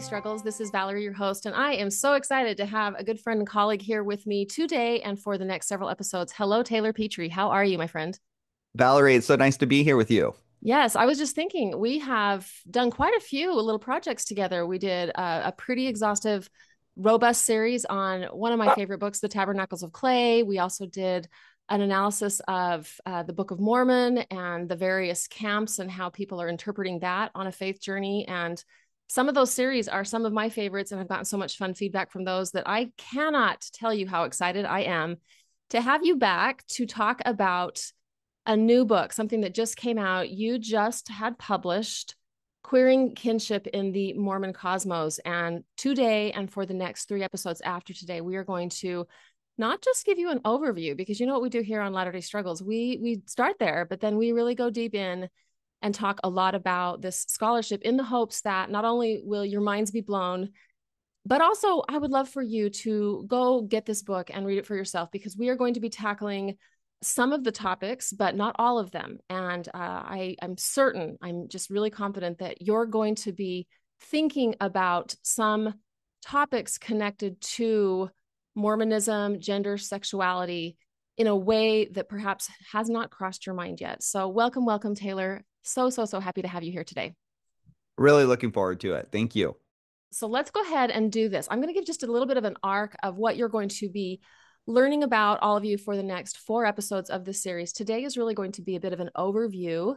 Struggles. This is Valerie, your host, and I am so excited to have a good friend and colleague here with me today and for the next several episodes. Hello, Taylor Petrie. How are you, my friend? Valerie, it's so nice to be here with you. Yes, I was just thinking we have done quite a few little projects together. We did a pretty exhaustive, robust series on one of my favorite books, The Tabernacles of Clay. We also did an analysis of the Book of Mormon and the various camps and how people are interpreting that on a faith journey. And some of those series are some of my favorites, and I've gotten so much fun feedback from those that I cannot tell you how excited I am to have you back to talk about a new book, something that just came out. You just had published Queering Kinship in the Mormon Cosmos. And today, and for the next three episodes after today, we are going to not just give you an overview, because you know what we do here on Latter-day Struggles. We start there, but then we really go deep in and talk a lot about this scholarship in the hopes that not only will your minds be blown, but also I would love for you to go get this book and read it for yourself, because we are going to be tackling some of the topics, but not all of them. And I'm certain, I'm just really confident that you're going to be thinking about some topics connected to Mormonism, gender, sexuality in a way that perhaps has not crossed your mind yet. So welcome, welcome, Taylor. So happy to have you here today. Really looking forward to it. Thank you. So let's go ahead and do this. I'm going to give just a little bit of an arc of what you're going to be learning about, all of you, for the next four episodes of this series. Today is really going to be a bit of an overview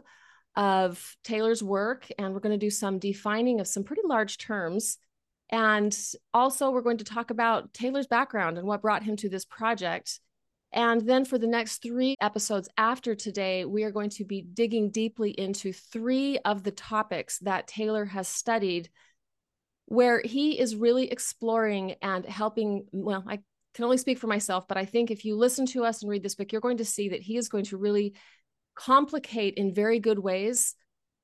of Taylor's work, and we're going to do some defining of some pretty large terms. And also, we're going to talk about Taylor's background and what brought him to this project. And then for the next three episodes after today, we are going to be digging deeply into three of the topics that Taylor has studied, where he is really exploring and helping. Well, I can only speak for myself, but I think if you listen to us and read this book, you're going to see that he is going to really complicate in very good ways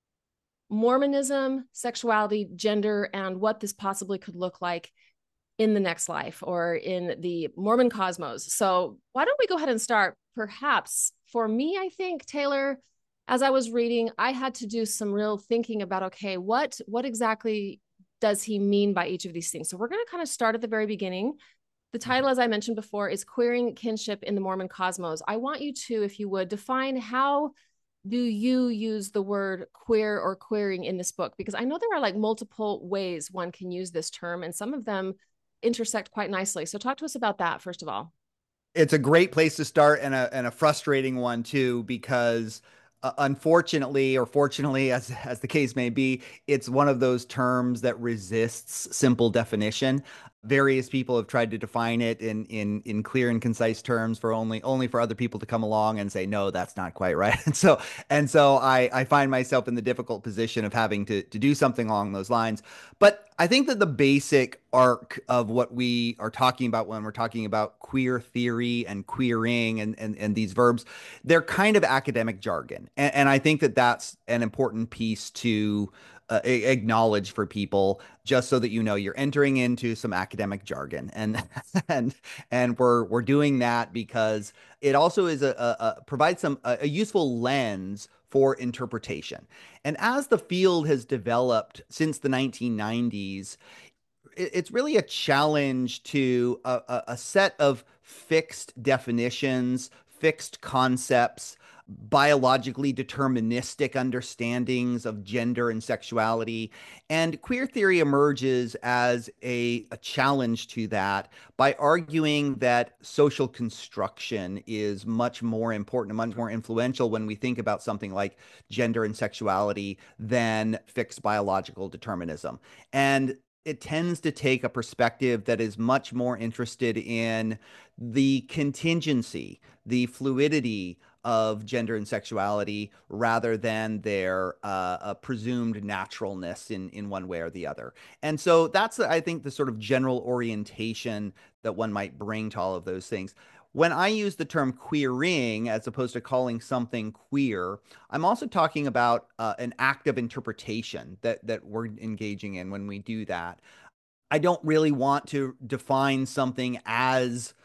Mormonism, sexuality, gender, and what this possibly could look like in the next life or in the Mormon cosmos. So why don't we go ahead and start? Perhaps for me, I think, Taylor, as I was reading, I had to do some real thinking about, okay, what exactly does he mean by each of these things? So we're going to kind of start at the very beginning. The title, as I mentioned before, is Queering Kinship in the Mormon Cosmos. I want you to, if you would, define how do you use the word queer or queering in this book? Because I know there are like multiple ways one can use this term, and some of them intersect quite nicely. So talk to us about that, first of all. It's a great place to start, and a frustrating one too, because unfortunately, or fortunately, as the case may be, it's one of those terms that resists simple definition. Various people have tried to define it in clear and concise terms for only for other people to come along and say, no, that's not quite right. And so I find myself in the difficult position of having to do something along those lines. But I think that the basic arc of what we are talking about when we're talking about queer theory and queering and these verbs, they're kind of academic jargon. And I think that that's an important piece to acknowledge for people, just so that you know you're entering into some academic jargon. And and we're doing that because it also is provides a useful lens for interpretation. And as the field has developed since the 1990s, it's really a challenge to a set of fixed definitions, fixed concepts, biologically deterministic understandings of gender and sexuality. And queer theory emerges as a challenge to that by arguing that social construction is much more important and much more influential when we think about something like gender and sexuality than fixed biological determinism. And it tends to take a perspective that is much more interested in the contingency, the fluidity of gender and sexuality rather than their presumed naturalness in one way or the other. And so that's, I think, the sort of general orientation that one might bring to all of those things. When I use the term queering as opposed to calling something queer, I'm also talking about an act of interpretation that we're engaging in when we do that. I don't really want to define something as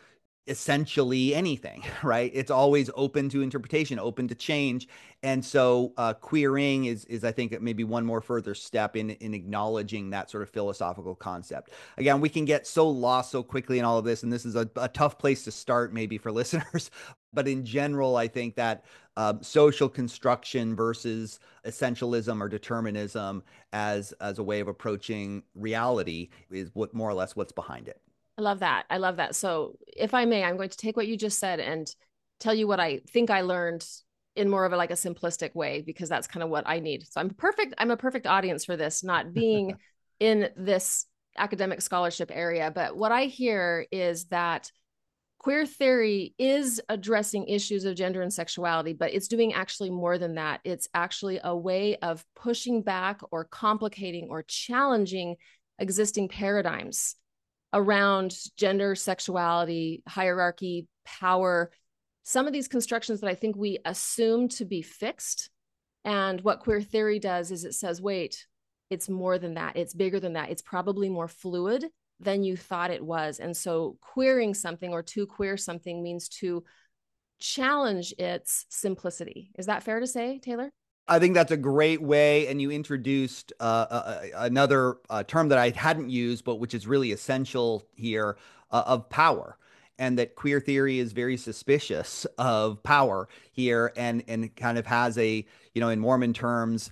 essentially anything, right? It's always open to interpretation, open to change. And so queering is I think maybe one more further step in acknowledging that sort of philosophical concept. Again, we can get so lost so quickly in all of this, and this is a tough place to start maybe for listeners. But in general, I think that social construction versus essentialism or determinism as a way of approaching reality is what more or less what's behind it. I love that. I love that. So, if I may, I'm going to take what you just said and tell you what I think I learned in more of a like a simplistic way, because that's kind of what I need. So, I'm a perfect audience for this, not being in this academic scholarship area. But what I hear is that queer theory is addressing issues of gender and sexuality, but it's doing actually more than that. It's actually a way of pushing back or complicating or challenging existing paradigms around gender, sexuality, hierarchy, power, some of these constructions that I think we assume to be fixed. And what queer theory does is it says, wait, it's more than that. It's bigger than that. It's probably more fluid than you thought it was. And so queering something or to queer something means to challenge its simplicity. Is that fair to say, Taylor? I think that's a great way. And you introduced another term that I hadn't used, but which is really essential here of power. And that queer theory is very suspicious of power here, and kind of has a, in Mormon terms,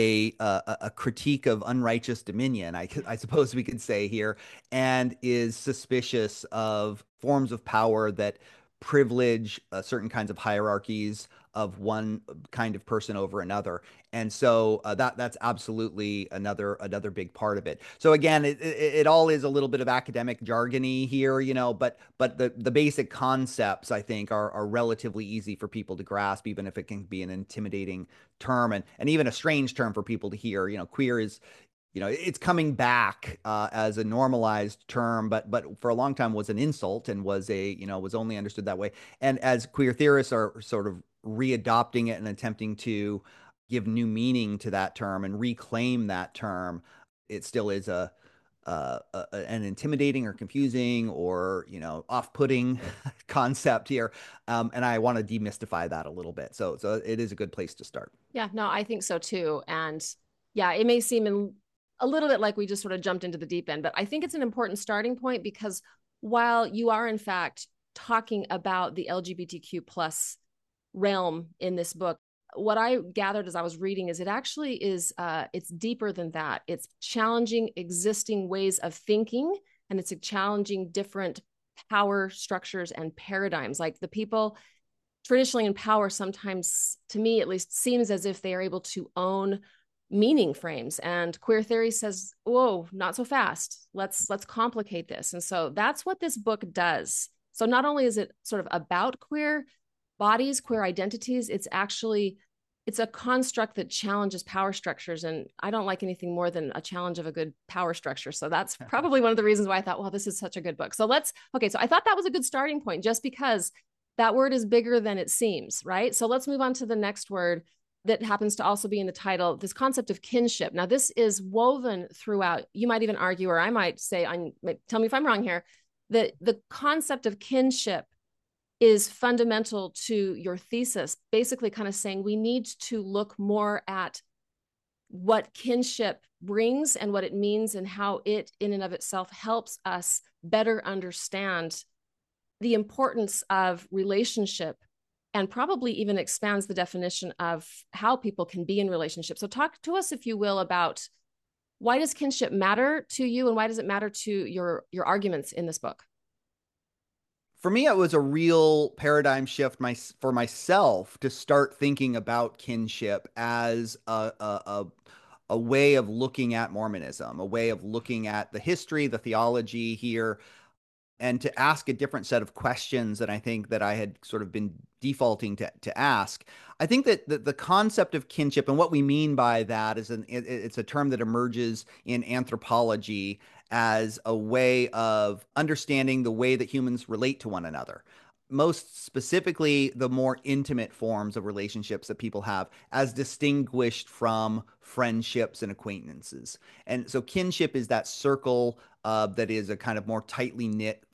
a critique of unrighteous dominion, I suppose we could say here, and is suspicious of forms of power that privilege certain kinds of hierarchies of one kind of person over another. And so that's absolutely another big part of it. So again, it all is a little bit of academic jargony here, but the basic concepts I think are relatively easy for people to grasp, even if it can be an intimidating term, and even a strange term for people to hear. Queer is, it's coming back as a normalized term, but for a long time was an insult and was only understood that way. And as queer theorists are sort of readopting it and attempting to give new meaning to that term and reclaim that term, it still is an intimidating or confusing or off-putting concept here, and I want to demystify that a little bit. So it is a good place to start. Yeah, no, I think so too. And yeah, it may seem a little bit like we just sort of jumped into the deep end, but I think it's an important starting point, because while you are in fact talking about the LGBTQ plus realm in this book, what I gathered as I was reading is it actually is it's deeper than that. It's challenging existing ways of thinking, and it's challenging different power structures and paradigms. Like the people traditionally in power sometimes, to me at least, seems as if they are able to own meaning frames, and queer theory says, whoa, not so fast. Let's complicate this. And so that's what this book does. So not only is it sort of about queer bodies, queer identities, it's a construct that challenges power structures. And I don't like anything more than a challenge of a good power structure. So that's probably one of the reasons why I thought, well, this is such a good book. So so I thought that was a good starting point, just because that word is bigger than it seems, right? So let's move on to the next word that happens to also be in the title, this concept of kinship. Now, this is woven throughout. You might even argue, or I might say, tell me if I'm wrong here, that the concept of kinship is fundamental to your thesis, basically kind of saying we need to look more at what kinship brings and what it means, and how it in and of itself helps us better understand the importance of relationship, and probably even expands the definition of how people can be in relationships. So talk to us, if you will, about why does kinship matter to you, and why does it matter to your arguments in this book? For me, it was a real paradigm shift for myself to start thinking about kinship as a way of looking at Mormonism, a way of looking at the history, the theology here, and to ask a different set of questions than I think that I had sort of been defaulting to ask. I think that the concept of kinship, and what we mean by that, it's a term that emerges in anthropology as a way of understanding the way that humans relate to one another. Most specifically, the more intimate forms of relationships that people have, as distinguished from friendships and acquaintances. And so, kinship is that circle that is a kind of more tightly knit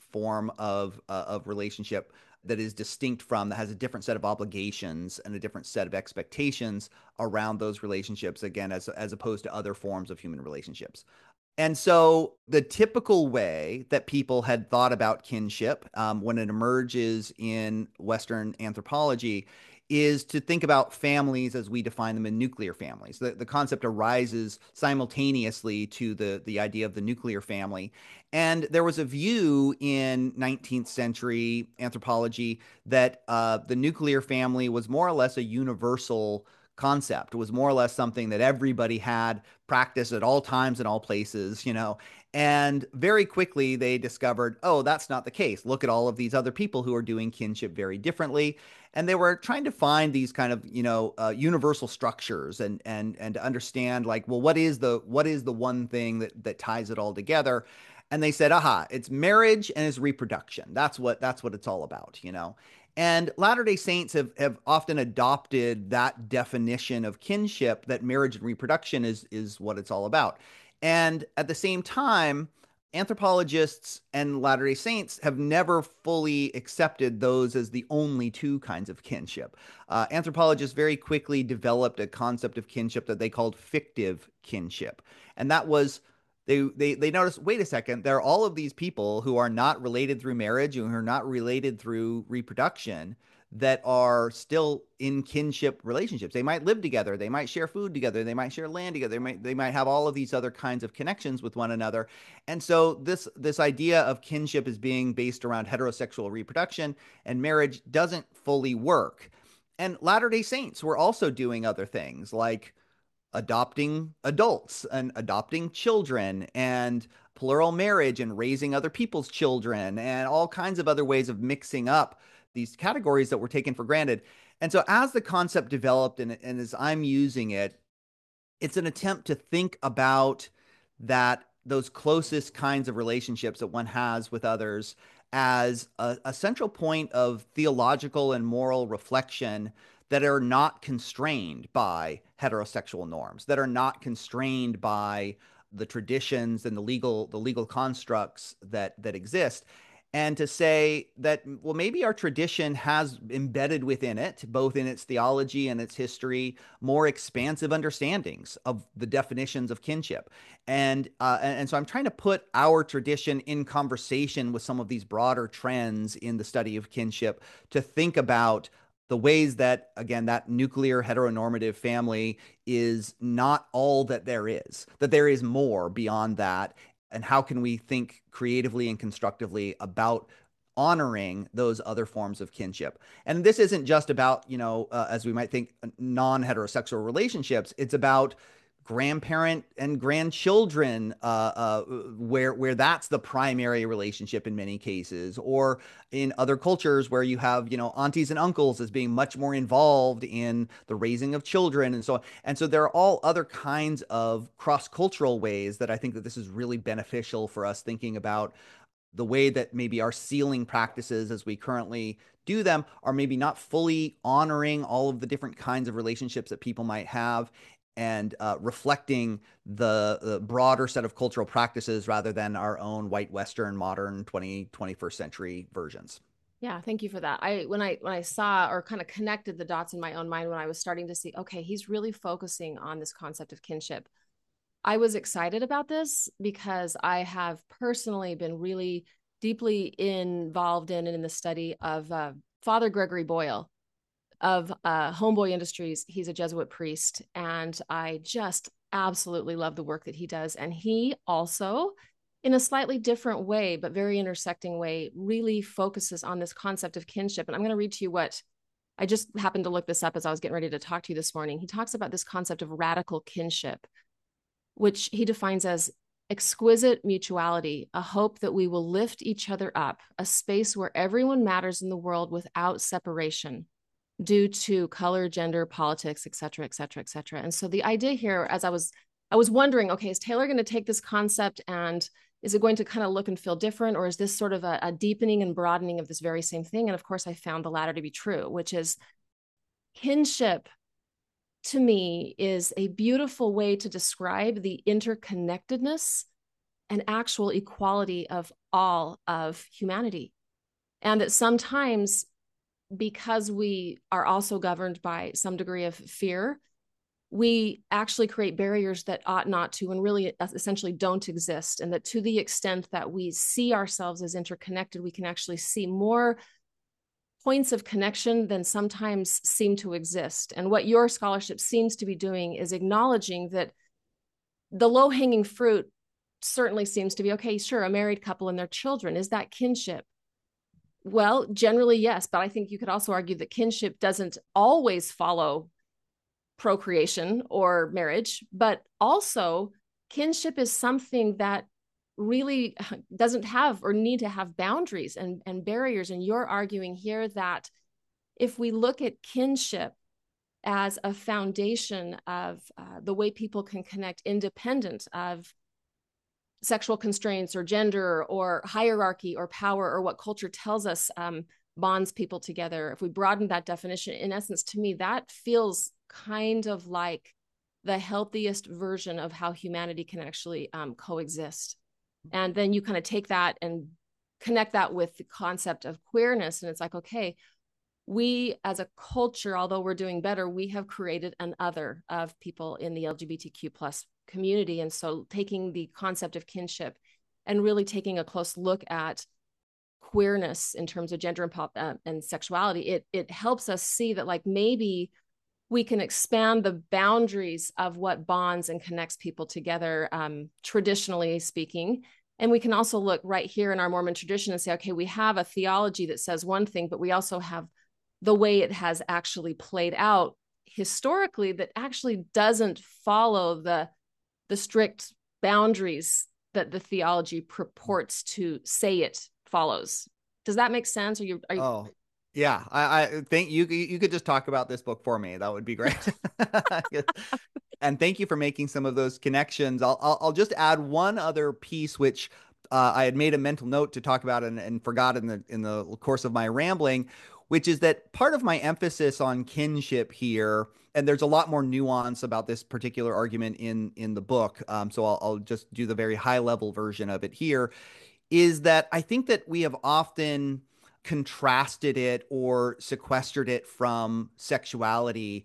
form of relationship that is distinct from, that has a different set of obligations and a different set of expectations around those relationships, again, as opposed to other forms of human relationships. And so the typical way that people had thought about kinship when it emerges in Western anthropology is to think about families as we define them in nuclear families. The concept arises simultaneously to the idea of the nuclear family. And there was a view in 19th century anthropology that the nuclear family was more or less a universal concept. It was more or less something that everybody had practiced at all times and all places, you know. And very quickly they discovered, oh, that's not the case. Look at all of these other people who are doing kinship very differently. And they were trying to find these kind of, universal structures and to understand, like, well, what is the one thing that ties it all together? And they said, aha, it's marriage and it's reproduction. That's what it's all about, you know. And Latter-day Saints have often adopted that definition of kinship, that marriage and reproduction is what it's all about. And at the same time, anthropologists and Latter-day Saints have never fully accepted those as the only two kinds of kinship. Anthropologists very quickly developed a concept of kinship that they called fictive kinship. And that was, they noticed, wait a second, there are all of these people who are not related through marriage and who are not related through reproduction that are still in kinship relationships. They might live together, they might share food together, they might share land together, they might have all of these other kinds of connections with one another. And so this idea of kinship as being based around heterosexual reproduction and marriage doesn't fully work. And Latter-day Saints were also doing other things like adopting adults and adopting children and plural marriage and raising other people's children and all kinds of other ways of mixing up these categories that were taken for granted. And so as the concept developed and as I'm using it, it's an attempt to think about that, those closest kinds of relationships that one has with others, as a central point of theological and moral reflection that are not constrained by heterosexual norms, that are not constrained by the traditions and the legal constructs that exist. And to say that, well, maybe our tradition has embedded within it, both in its theology and its history, more expansive understandings of the definitions of kinship. And so I'm trying to put our tradition in conversation with some of these broader trends in the study of kinship, to think about the ways that, again, that nuclear heteronormative family is not all that there is more beyond that. And how can we think creatively and constructively about honoring those other forms of kinship? And this isn't just about, as we might think, non-heterosexual relationships. It's about grandparent and grandchildren, where that's the primary relationship in many cases, or in other cultures where you have, aunties and uncles as being much more involved in the raising of children and so on. And so there are all other kinds of cross-cultural ways that I think that this is really beneficial for us thinking about the way that maybe our sealing practices as we currently do them are maybe not fully honoring all of the different kinds of relationships that people might have, and reflecting the broader set of cultural practices rather than our own white Western modern 21st century versions. Yeah, thank you for that. When I saw or kind of connected the dots in my own mind, when I was starting to see, okay, he's really focusing on this concept of kinship, I was excited about this because I have personally been really deeply involved in the study of Father Gregory Boyle of Homeboy Industries. He's a Jesuit priest, and I just absolutely love the work that he does. And he also, in a slightly different way, but very intersecting way, really focuses on this concept of kinship. And I'm going to read to you what I just happened to look this up as I was getting ready to talk to you this morning. He talks about this concept of radical kinship, which he defines as exquisite mutuality, a hope that we will lift each other up, a space where everyone matters in the world without separation due to color, gender, politics, et cetera, et cetera, et cetera. And so the idea here, as I was wondering, okay, is Taylor going to take this concept and is it going to kind of look and feel different? Or is this sort of a deepening and broadening of this very same thing? And of course, I found the latter to be true, which is kinship to me is a beautiful way to describe the interconnectedness an actual equality of all of humanity. And that sometimes, because we are also governed by some degree of fear, we actually create barriers that ought not to and really essentially don't exist. And that to the extent that we see ourselves as interconnected, we can actually see more points of connection than sometimes seem to exist. And what your scholarship seems to be doing is acknowledging that the low-hanging fruit certainly seems to be, okay, sure, a married couple and their children. Is that kinship? Well, generally, yes. But I think you could also argue that kinship doesn't always follow procreation or marriage, but also kinship is something that really doesn't have or need to have boundaries and barriers. And you're arguing here that if we look at kinship as a foundation of the way people can connect independent of sexual constraints or gender or hierarchy or power or what culture tells us bonds people together, if we broaden that definition, in essence, to me, that feels kind of like the healthiest version of how humanity can actually coexist. And then you kind of take that and connect that with the concept of queerness. And it's like, okay, we as a culture, although we're doing better, we have created an other of people in the LGBTQ plus community. And so taking the concept of kinship and really taking a close look at queerness in terms of gender and sexuality, it helps us see that like maybe we can expand the boundaries of what bonds and connects people together, traditionally speaking. And we can also look right here in our Mormon tradition and say, okay, we have a theology that says one thing, but we also have the way it has actually played out historically that actually doesn't follow the strict boundaries that the theology purports to say it follows. Does that make sense? Oh, yeah. I think you could just talk about this book for me. That would be great. And thank you for making some of those connections. I'll just add one other piece, which I had made a mental note to talk about and forgot in the course of my rambling, which is that part of my emphasis on kinship here, and there's a lot more nuance about this particular argument in the book. So I'll just do the very high level version of it here, is that I think that we have often contrasted it or sequestered it from sexuality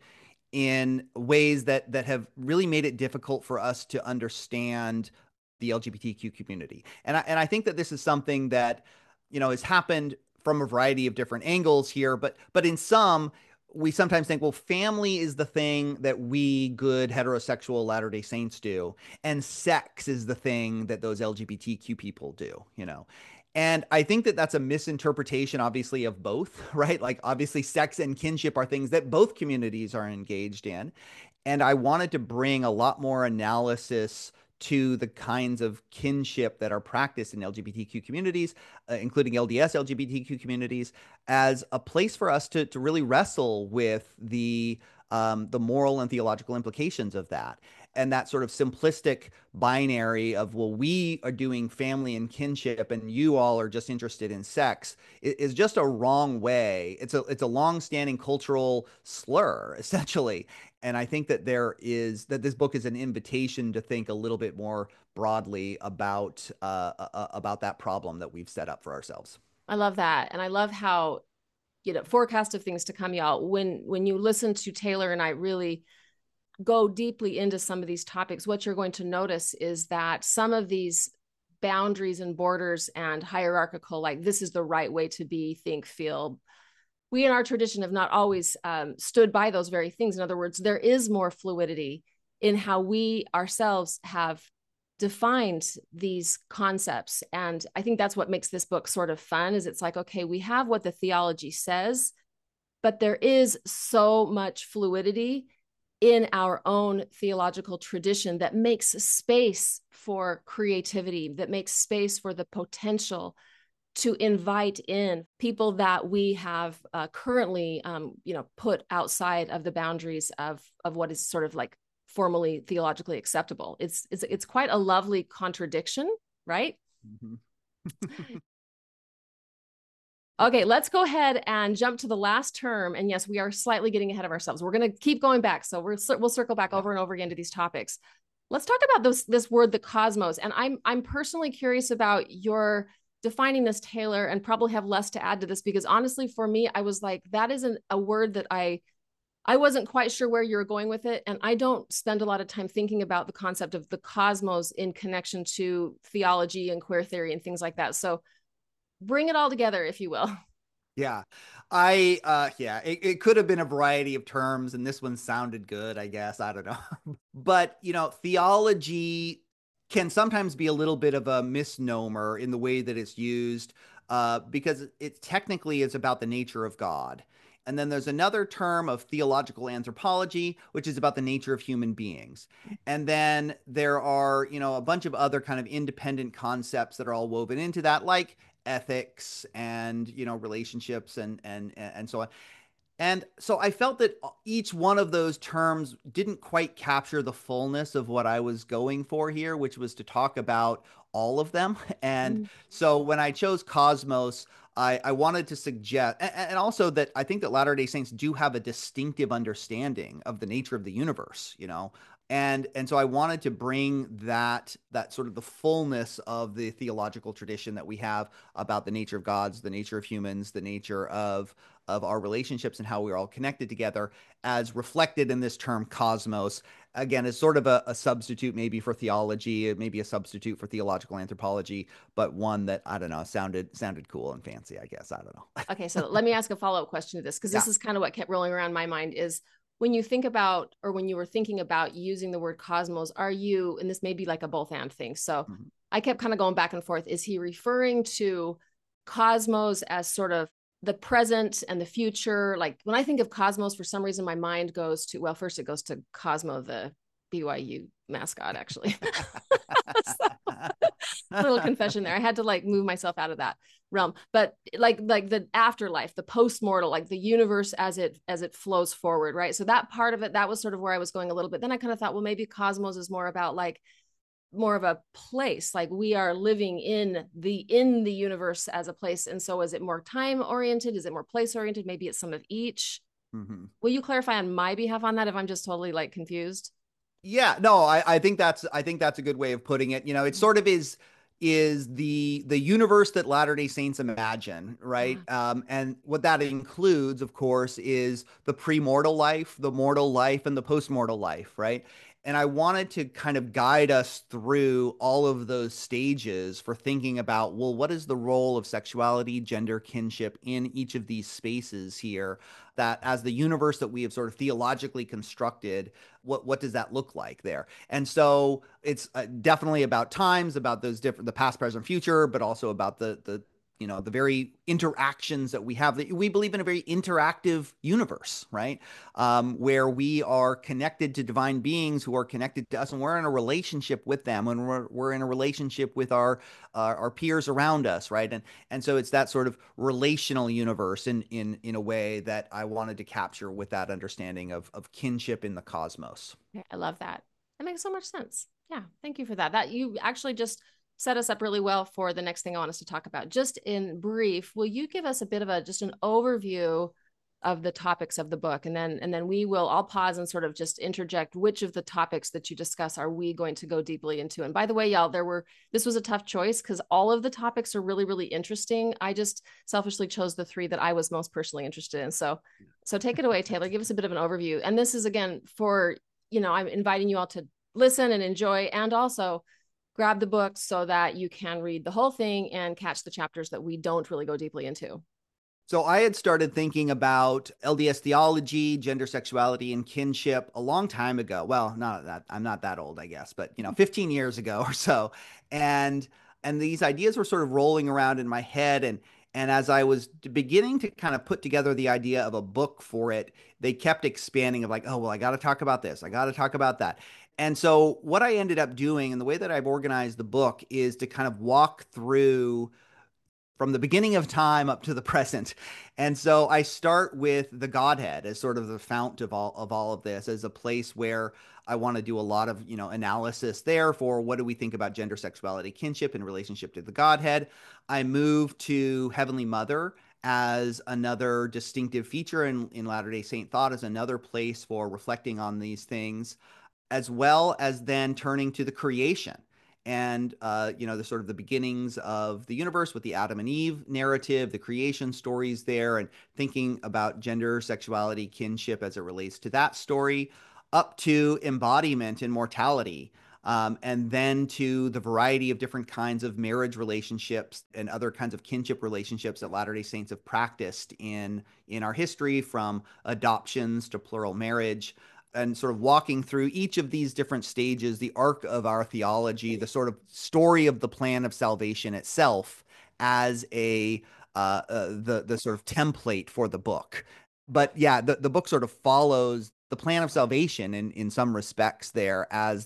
in ways that have really made it difficult for us to understand the LGBTQ community. And I think that this is something that, has happened from a variety of different angles here, but in some, we sometimes think, well, family is the thing that we good heterosexual Latter-day Saints do, and sex is the thing that those LGBTQ people do. And I think that that's a misinterpretation, obviously, of both, right? Like, obviously, sex and kinship are things that both communities are engaged in. And I wanted to bring a lot more analysis to the kinds of kinship that are practiced in LGBTQ communities, including LDS LGBTQ communities, as a place for us to really wrestle with the moral and theological implications of that. And that sort of simplistic binary of, well, we are doing family and kinship and you all are just interested in sex is just a wrong way. It's a long-standing cultural slur, essentially. And I think that this book is an invitation to think a little bit more broadly about that problem that we've set up for ourselves. I love that. And I love how, forecast of things to come, y'all. When you listen to Taylor and I really go deeply into some of these topics, what you're going to notice is that some of these boundaries and borders and hierarchical, like this is the right way to be, think, feel, we in our tradition have not always stood by those very things. In other words, there is more fluidity in how we ourselves have defined these concepts. And I think that's what makes this book sort of fun, is it's like, okay, we have what the theology says, but there is so much fluidity in our own theological tradition that makes space for creativity, that makes space for the potential to invite in people that we have currently, put outside of the boundaries of what is sort of like formally theologically acceptable. It's quite a lovely contradiction, right? Mm-hmm. Okay, let's go ahead and jump to the last term. And yes, we are slightly getting ahead of ourselves. We're going to keep going back. So we'll circle back over and over again to these topics. Let's talk about this word, the cosmos. And I'm personally curious about your defining this, Taylor, and probably have less to add to this, because honestly, for me, I was like, that isn't a word that I wasn't quite sure where you were going with it. And I don't spend a lot of time thinking about the concept of the cosmos in connection to theology and queer theory and things like that. So bring it all together, if you will. Yeah. Yeah, it could have been a variety of terms, and this one sounded good, I guess. I don't know. But, theology can sometimes be a little bit of a misnomer in the way that it's used, because it technically is about the nature of God. And then there's another term of theological anthropology, which is about the nature of human beings. And then there are, a bunch of other kind of independent concepts that are all woven into that, like ethics and relationships and so on. And so I felt that each one of those terms didn't quite capture the fullness of what I was going for here, which was to talk about all of them. And Mm. so when I chose cosmos, I wanted to suggest, and also that I think that Latter-day Saints do have a distinctive understanding of the nature of the universe, and so I wanted to bring that sort of the fullness of the theological tradition that we have about the nature of gods, the nature of humans, the nature of our relationships and how we're all connected together, as reflected in this term cosmos. Again, as sort of a substitute maybe for theology, maybe a substitute for theological anthropology, but one that, I don't know, sounded cool and fancy, I guess. I don't know. Okay, so let me ask a follow-up question to this, because Yeah. this is kind of what kept rolling around my mind is when you think about, or when you were thinking about using the word cosmos, are you, and this may be like a both and thing. So Mhm. I kept kind of going back and forth. Is he referring to cosmos as sort of the present and the future? Like when I think of cosmos, for some reason, my mind goes to, well, first it goes to Cosmo, the BYU mascot, actually. So, little confession there. I had to like move myself out of that realm. But like the afterlife, the post-mortal, like the universe as it flows forward, right? So that part of it, that was sort of where I was going a little bit. Then I kind of thought, well, maybe cosmos is more about like more of a place, like we are living in the universe as a place. And so is it more time oriented? Is it more place oriented? Maybe it's some of each. Mhm. Will you clarify on my behalf on that if I'm just totally like confused? Yeah, no, I think that's a good way of putting it. It sort of is the universe that Latter-day Saints imagine, right? Ah, And what that includes, of course, is the pre-mortal life, the mortal life, and the post-mortal life, right? And I wanted to kind of guide us through all of those stages for thinking about, well, what is the role of sexuality, gender, kinship in each of these spaces here? That as the universe that we have sort of theologically constructed, what does that look like there? And so it's definitely about times, about those different, the past, present, future, but also about the very interactions that we have. That we believe in a very interactive universe, right? Where we are connected to divine beings who are connected to us, and we're in a relationship with them, and we're in a relationship with our peers around us, right? And so it's that sort of relational universe in a way that I wanted to capture with that understanding of kinship in the cosmos. okay, I love that. That makes so much sense. Yeah, thank you for that. That you actually just set us up really well for the next thing I want us to talk about. Just in brief, will you give us a bit of a just an overview of the topics of the book, and then we will all pause and sort of just interject which of the topics that you discuss are we going to go deeply into. And by the way, y'all, this was a tough choice because all of the topics are really really interesting. I just selfishly chose the three that I was most personally interested in. So take it away, Taylor. Give us a bit of an overview. And this is again for, I'm inviting you all to listen and enjoy, and also grab the book so that you can read the whole thing and catch the chapters that we don't really go deeply into. So I had started thinking about LDS theology, gender sexuality, and kinship a long time ago. Well, not that I'm not that old, I guess, but 15 years ago or so. And and these ideas were sort of rolling around in my head, and as I was beginning to kind of put together the idea of a book for it, they kept expanding of like, oh, well, I got to talk about this. I got to talk about that. And so what I ended up doing and the way that I've organized the book is to kind of walk through from the beginning of time up to the present. And so I start with the Godhead as sort of the fount of all of this, as a place where I want to do a lot of, analysis there for what do we think about gender, sexuality, kinship in relationship to the Godhead. I move to Heavenly Mother as another distinctive feature in Latter-day Saint thought, as another place for reflecting on these things. as well as then turning to the creation and the sort of the beginnings of the universe with the Adam and Eve narrative, the creation stories there, and thinking about gender, sexuality, kinship as it relates to that story, up to embodiment and mortality. And then to the variety of different kinds of marriage relationships and other kinds of kinship relationships that Latter-day Saints have practiced in our history, from adoptions to plural marriage, and sort of walking through each of these different stages, the arc of our theology, the sort of story of the plan of salvation itself as the sort of template for the book. But yeah, the book sort of follows the plan of salvation in some respects there as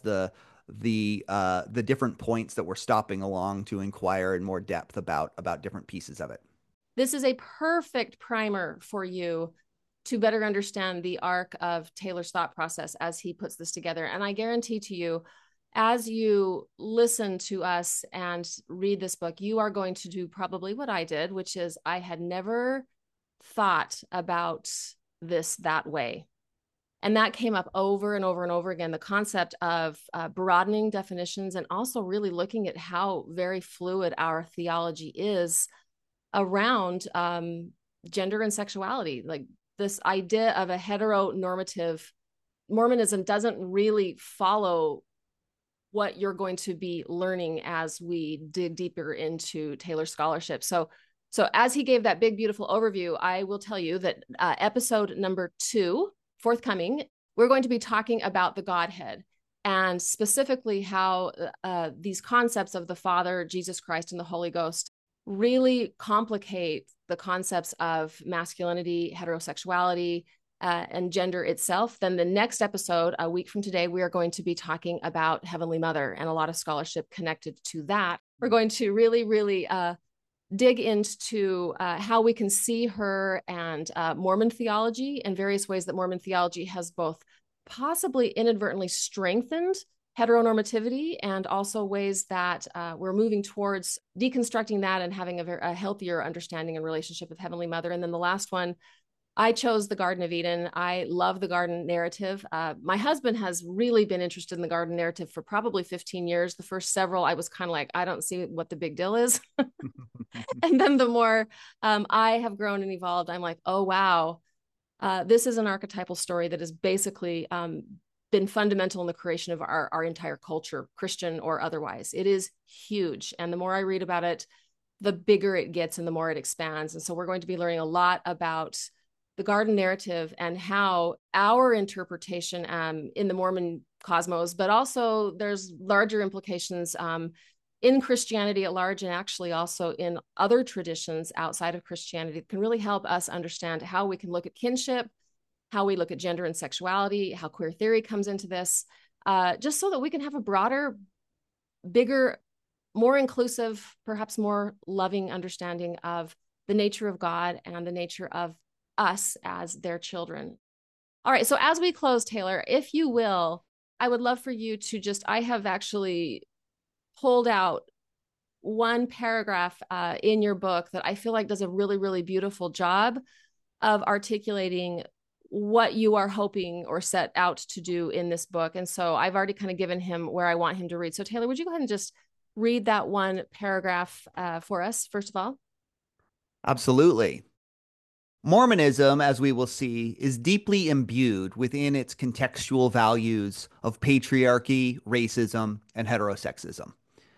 the different points that we're stopping along to inquire in more depth about different pieces of it. This is a perfect primer for you to better understand the arc of Taylor's thought process as he puts this together. And I guarantee to you, as you listen to us and read this book, you are going to do probably what I did, which is I had never thought about this that way. And that came up over and over and over again, the concept of broadening definitions and also really looking at how very fluid our theology is around gender and sexuality. Like this idea of a heteronormative Mormonism doesn't really follow what you're going to be learning as we dig deeper into Taylor's scholarship. So as he gave that big, beautiful overview, I will tell you that episode number 2, forthcoming, we're going to be talking about the Godhead and specifically how these concepts of the Father, Jesus Christ, and the Holy Ghost really complicate the concepts of masculinity, heterosexuality, and gender itself. Then the next episode, a week from today, we are going to be talking about Heavenly Mother and a lot of scholarship connected to that. We're going to really, really dig into how we can see her and Mormon theology and various ways that Mormon theology has both possibly inadvertently strengthened heteronormativity and also ways that we're moving towards deconstructing that and having a healthier understanding and relationship with Heavenly Mother. And then the last one, I chose the Garden of Eden. I love the garden narrative. My husband has really been interested in the garden narrative for probably 15 years. The first several, I was kind of like, I don't see what the big deal is. And then the more I have grown and evolved, I'm like, oh, wow, this is an archetypal story that has basically been fundamental in the creation of our entire culture, Christian or otherwise. It is huge. And the more I read about it, the bigger it gets and the more it expands. And so we're going to be learning a lot about the garden narrative and how our interpretation in the Mormon cosmos, but also there's larger implications in Christianity at large, and actually also in other traditions outside of Christianity, that can really help us understand how we can look at kinship, how we look at gender and sexuality, how queer theory comes into this, just so that we can have a broader, bigger, more inclusive, perhaps more loving understanding of the nature of God and the nature of us as their children. All right, so as we close, Taylor, if you will, I would love for you to I have actually pulled out one paragraph in your book that I feel like does a really, really beautiful job of articulating what you are hoping or set out to do in this book. And so I've already kind of given him where I want him to read. So Taylor, would you go ahead and just read that one paragraph for us, first of all? Absolutely. Mormonism, as we will see, is deeply imbued within its contextual values of patriarchy, racism, and heterosexism.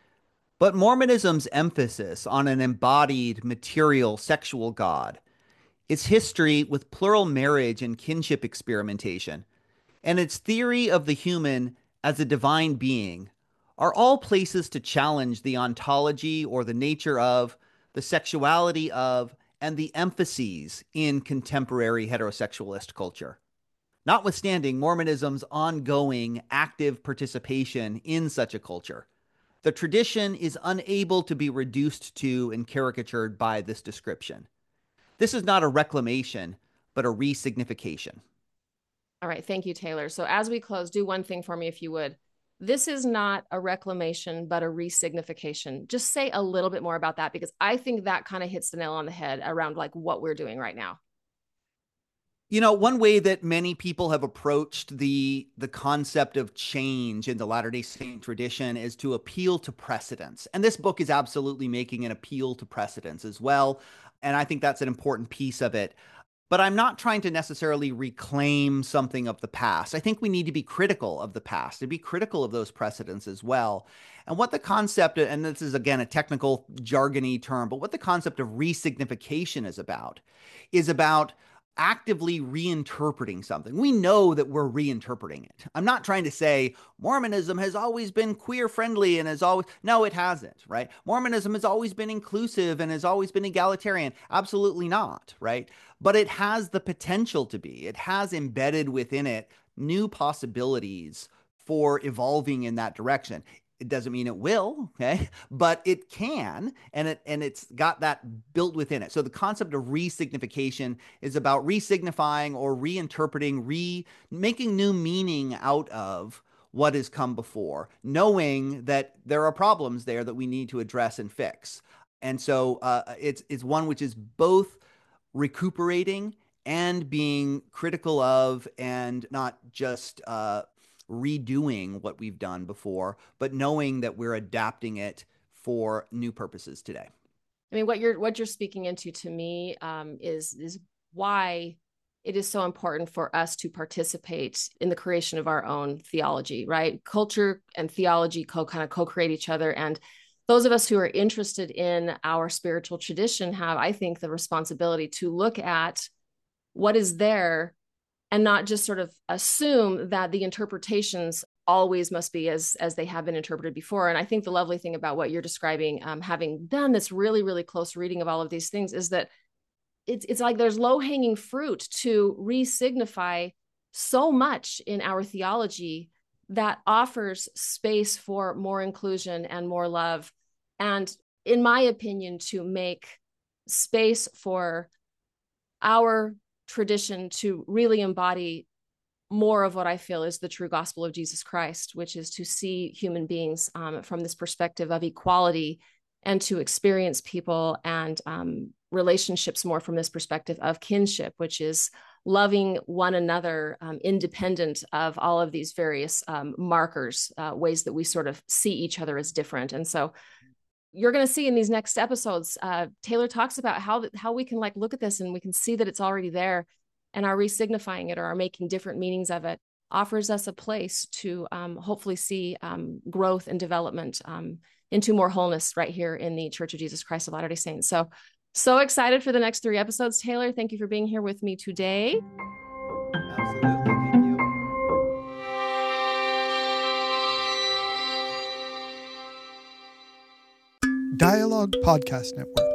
But Mormonism's emphasis on an embodied, material, sexual God, its history with plural marriage and kinship experimentation, and its theory of the human as a divine being are all places to challenge the ontology or the nature of, the sexuality of, and the emphases in contemporary heterosexualist culture. Notwithstanding Mormonism's ongoing active participation in such a culture, the tradition is unable to be reduced to and caricatured by this description. This is not a reclamation, but a resignification. All right, thank you, Taylor. So as we close, do one thing for me, if you would. This is not a reclamation, but a resignification. Just say a little bit more about that, because I think that kind of hits the nail on the head around like what we're doing right now. One way that many people have approached the concept of change in the Latter-day Saint tradition is to appeal to precedents. And this book is absolutely making an appeal to precedents as well. And I think that's an important piece of it. But I'm not trying to necessarily reclaim something of the past. I think we need to be critical of the past, to be critical of those precedents as well. And what the concept, and this is again a technical jargony term, but what the concept of resignification is about actively reinterpreting something. We know that we're reinterpreting it. I'm not trying to say Mormonism has always been queer friendly and has always, no, it hasn't, right? Mormonism has always been inclusive and has always been egalitarian. Absolutely not, right? But it has the potential to be. It has embedded within it new possibilities for evolving in that direction. It doesn't mean it will, okay? But it can, and it's got that built within it. So the concept of resignification is about resignifying or reinterpreting, making new meaning out of what has come before, knowing that there are problems there that we need to address and fix. And so it's one which is both recuperating and being critical of, and not just redoing what we've done before, but knowing that we're adapting it for new purposes today. I mean, what you're speaking into to me is why it is so important for us to participate in the creation of our own theology, right? Culture and theology co-create each other. And those of us who are interested in our spiritual tradition have, I think, the responsibility to look at what is there and not just sort of assume that the interpretations always must be as they have been interpreted before. And I think the lovely thing about what you're describing, having done this really, really close reading of all of these things, is that it's like there's low-hanging fruit to re-signify so much in our theology that offers space for more inclusion and more love. And in my opinion, to make space for our tradition to really embody more of what I feel is the true gospel of Jesus Christ, which is to see human beings from this perspective of equality, and to experience people and relationships more from this perspective of kinship, which is loving one another independent of all of these various markers, ways that we sort of see each other as different. And so you're going to see in these next episodes, Taylor talks about how we can look at this and we can see that it's already there, and our resignifying it or our making different meanings of it offers us a place to hopefully see growth and development into more wholeness right here in the Church of Jesus Christ of Latter-day Saints. So excited for the next 3 episodes, Taylor. Thank you for being here with me today. Absolutely. Thank you. Dialogue Podcast Network.